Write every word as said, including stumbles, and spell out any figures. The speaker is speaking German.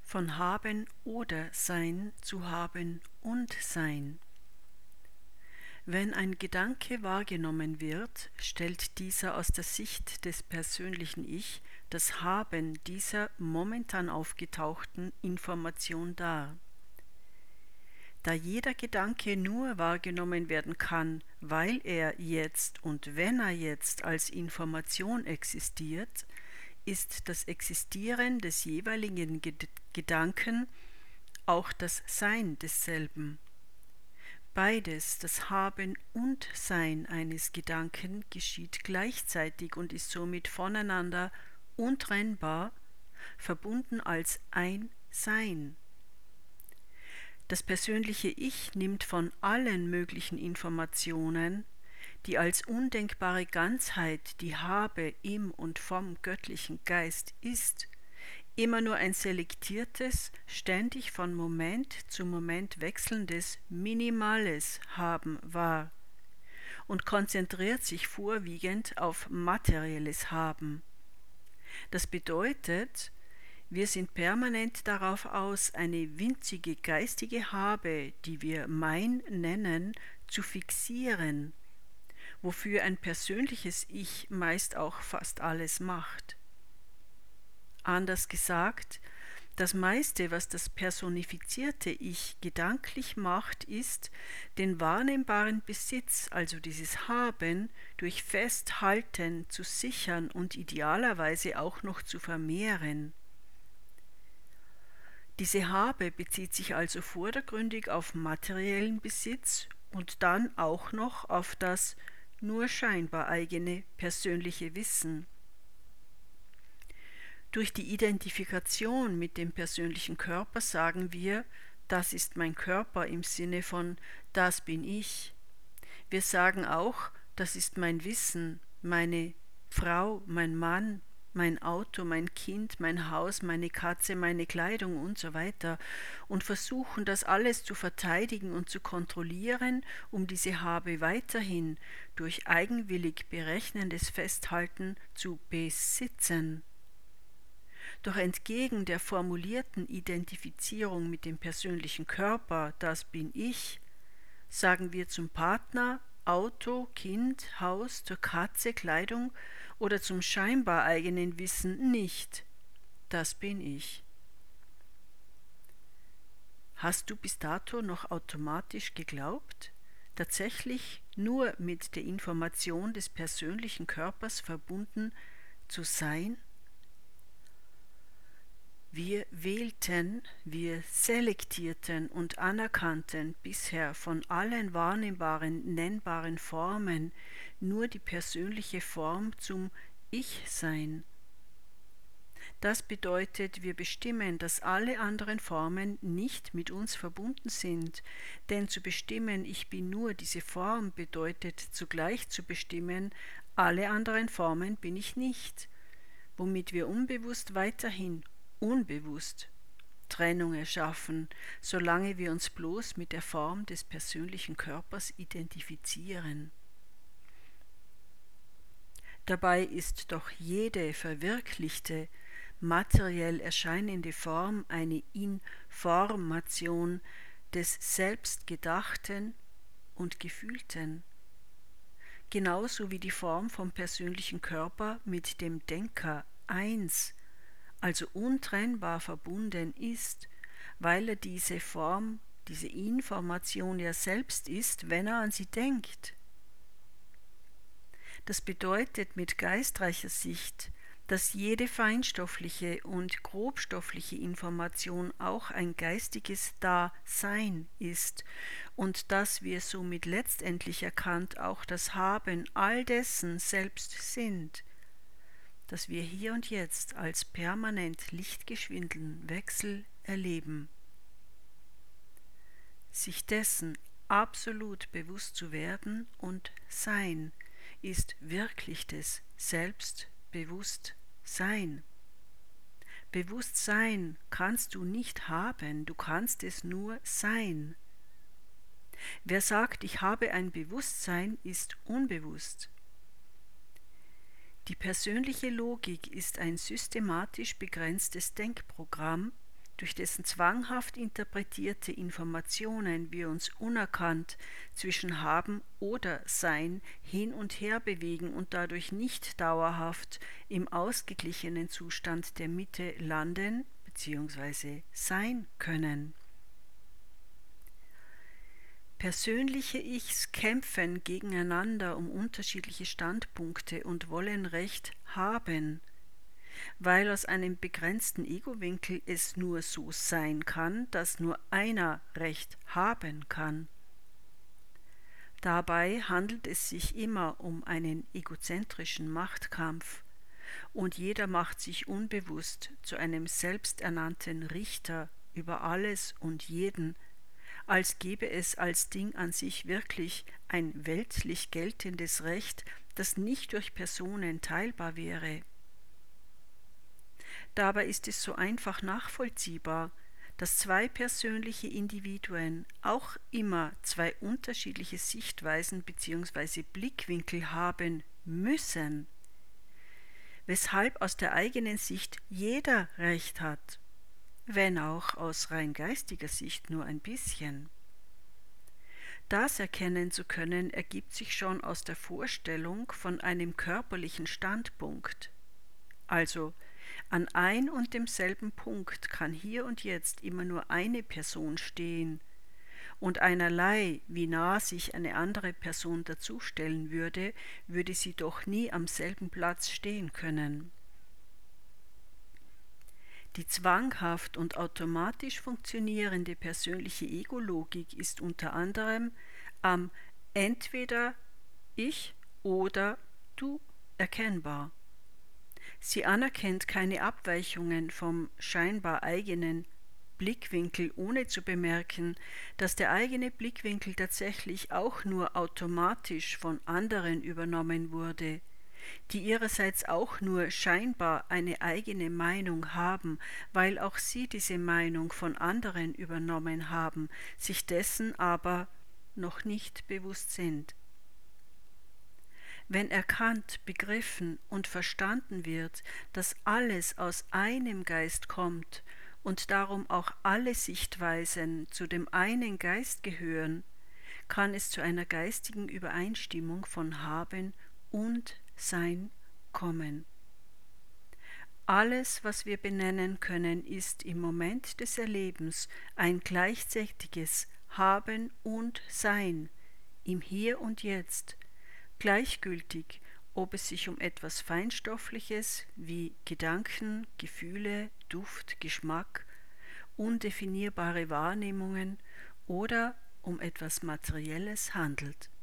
von Haben oder Sein zu Haben und Sein. Wenn ein Gedanke wahrgenommen wird, stellt dieser aus der Sicht des persönlichen Ich das Haben dieser momentan aufgetauchten Information dar. Da jeder Gedanke nur wahrgenommen werden kann, weil er jetzt und wenn er jetzt als Information existiert, ist das Existieren des jeweiligen Gedanken auch das Sein desselben. Beides, das Haben und Sein eines Gedanken, geschieht gleichzeitig und ist somit voneinander untrennbar, verbunden als ein Sein. Das persönliche Ich nimmt von allen möglichen Informationen, die als undenkbare Ganzheit die Habe im und vom göttlichen Geist ist, immer nur ein selektiertes, ständig von Moment zu Moment wechselndes, minimales Haben wahr und konzentriert sich vorwiegend auf materielles Haben. Das bedeutet, wir sind permanent darauf aus, eine winzige geistige Habe, die wir Mein nennen, zu fixieren, wofür ein persönliches Ich meist auch fast alles macht. Anders gesagt, das meiste, was das personifizierte Ich gedanklich macht, ist, den wahrnehmbaren Besitz, also dieses Haben, durch Festhalten zu sichern und idealerweise auch noch zu vermehren. Diese Habe bezieht sich also vordergründig auf materiellen Besitz und dann auch noch auf das nur scheinbar eigene persönliche Wissen. Durch die Identifikation mit dem persönlichen Körper sagen wir, das ist mein Körper im Sinne von das bin ich. Wir sagen auch, das ist mein Wissen, meine Frau, mein Mann, mein Auto, mein Kind, mein Haus, meine Katze, meine Kleidung und so weiter und versuchen das alles zu verteidigen und zu kontrollieren, um diese Habe weiterhin durch eigenwillig berechnendes Festhalten zu besitzen. Doch entgegen der formulierten Identifizierung mit dem persönlichen Körper, das bin ich, sagen wir zum Partner, Auto, Kind, Haus, zur Katze, Kleidung oder zum scheinbar eigenen Wissen nicht, das bin ich. Hast du bis dato noch automatisch geglaubt, tatsächlich nur mit der Information des persönlichen Körpers verbunden zu sein? Wir wählten, wir selektierten und anerkannten bisher von allen wahrnehmbaren, nennbaren Formen nur die persönliche Form zum Ich-Sein. Das bedeutet, wir bestimmen, dass alle anderen Formen nicht mit uns verbunden sind, denn zu bestimmen, ich bin nur diese Form, bedeutet zugleich zu bestimmen, alle anderen Formen bin ich nicht, womit wir unbewusst weiterhin unbewusst Trennung erschaffen, solange wir uns bloß mit der Form des persönlichen Körpers identifizieren. Dabei ist doch jede verwirklichte, materiell erscheinende Form eine Information des Selbstgedachten und Gefühlten, genauso wie die Form vom persönlichen Körper mit dem Denker eins, also untrennbar verbunden ist, weil er diese Form, diese Information ja selbst ist, wenn er an sie denkt. Das bedeutet mit geistreicher Sicht, dass jede feinstoffliche und grobstoffliche Information auch ein geistiges Dasein ist und dass wir somit letztendlich erkannt auch das Haben all dessen selbst sind, dass wir hier und jetzt als permanent lichtgeschwindelnden Wechsel erleben. Sich dessen absolut bewusst zu werden und sein, ist wirklich des Selbstbewusstsein. Bewusstsein kannst du nicht haben, du kannst es nur sein. Wer sagt, ich habe ein Bewusstsein, ist unbewusst. Die persönliche Logik ist ein systematisch begrenztes Denkprogramm, durch dessen zwanghaft interpretierte Informationen wir uns unerkannt zwischen Haben oder Sein hin und her bewegen und dadurch nicht dauerhaft im ausgeglichenen Zustand der Mitte landen bzw. sein können. Persönliche Ichs kämpfen gegeneinander um unterschiedliche Standpunkte und wollen Recht haben, weil aus einem begrenzten Ego-Winkel es nur so sein kann, dass nur einer Recht haben kann. Dabei handelt es sich immer um einen egozentrischen Machtkampf, und jeder macht sich unbewusst zu einem selbsternannten Richter über alles und jeden, als gäbe es als Ding an sich wirklich ein weltlich geltendes Recht, das nicht durch Personen teilbar wäre. Dabei ist es so einfach nachvollziehbar, dass zwei persönliche Individuen auch immer zwei unterschiedliche Sichtweisen bzw. Blickwinkel haben müssen, weshalb aus der eigenen Sicht jeder Recht hat, wenn auch aus rein geistiger Sicht nur ein bisschen. Das erkennen zu können, ergibt sich schon aus der Vorstellung von einem körperlichen Standpunkt. Also, an ein und demselben Punkt kann hier und jetzt immer nur eine Person stehen, und einerlei, wie nah sich eine andere Person dazustellen würde, würde sie doch nie am selben Platz stehen können. Die zwanghaft und automatisch funktionierende persönliche Ego-Logik ist unter anderem am entweder ich oder du erkennbar. Sie anerkennt keine Abweichungen vom scheinbar eigenen Blickwinkel, ohne zu bemerken, dass der eigene Blickwinkel tatsächlich auch nur automatisch von anderen übernommen wurde, die ihrerseits auch nur scheinbar eine eigene Meinung haben, weil auch sie diese Meinung von anderen übernommen haben, sich dessen aber noch nicht bewusst sind. Wenn erkannt, begriffen und verstanden wird, dass alles aus einem Geist kommt und darum auch alle Sichtweisen zu dem einen Geist gehören, kann es zu einer geistigen Übereinstimmung von Haben und Sein kommen. Alles, was wir benennen können, ist im Moment des Erlebens ein gleichzeitiges Haben und Sein im Hier und Jetzt, gleichgültig, ob es sich um etwas Feinstoffliches wie Gedanken, Gefühle, Duft, Geschmack, undefinierbare Wahrnehmungen oder um etwas Materielles handelt.